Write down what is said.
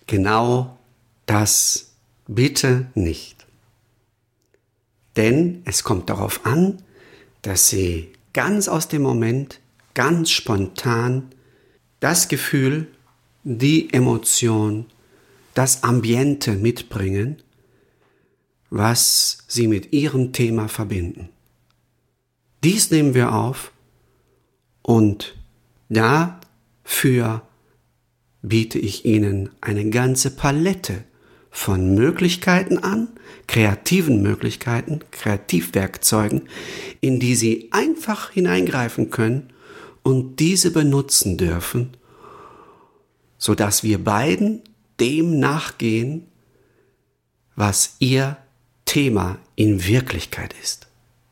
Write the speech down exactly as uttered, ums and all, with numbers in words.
Genau das bitte nicht. Denn es kommt darauf an, dass Sie ganz aus dem Moment, ganz spontan das Gefühl, die Emotion, das Ambiente mitbringen, was Sie mit Ihrem Thema verbinden. Dies nehmen wir auf und dafür biete ich Ihnen eine ganze Palette von Möglichkeiten an, kreativen Möglichkeiten, Kreativwerkzeugen, in die Sie einfach hineingreifen können und diese benutzen dürfen, sodass wir beiden dem nachgehen, was Ihr Thema in Wirklichkeit ist.